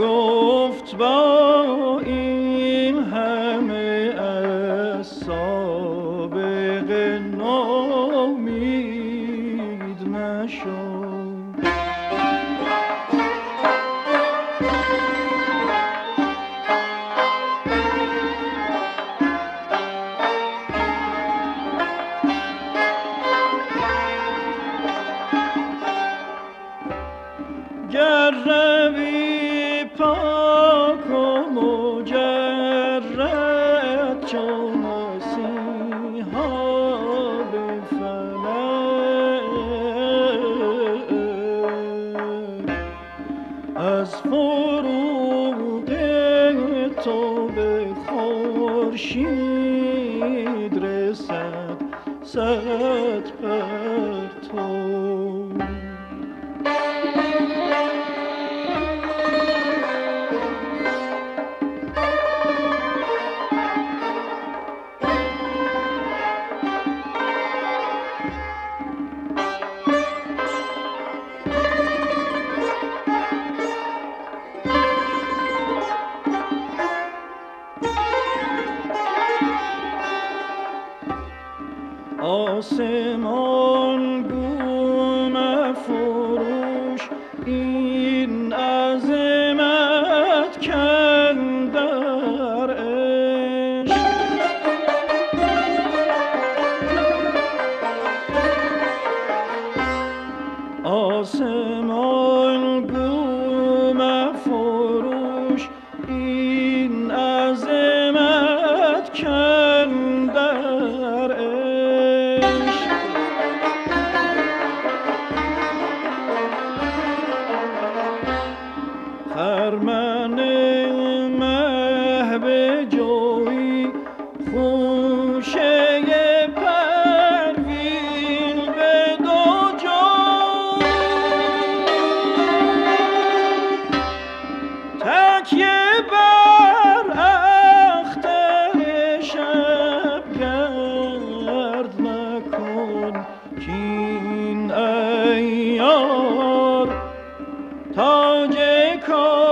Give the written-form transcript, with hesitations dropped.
گفت با این همه از سابقه نومید نشو. گر روی پاک و مجرد چون مسیحا به فلک، از فروغ تو به خورشید رسد صد پرتو. آسمان گو مفروش این عظمت کندر عشق، آسمان گو مفروش این عظمت کندر عشق. خرمن مه به جوی خوشه پروین به دو جو، تکیه بر اختر شبگرد مکن کین ایار تاج کار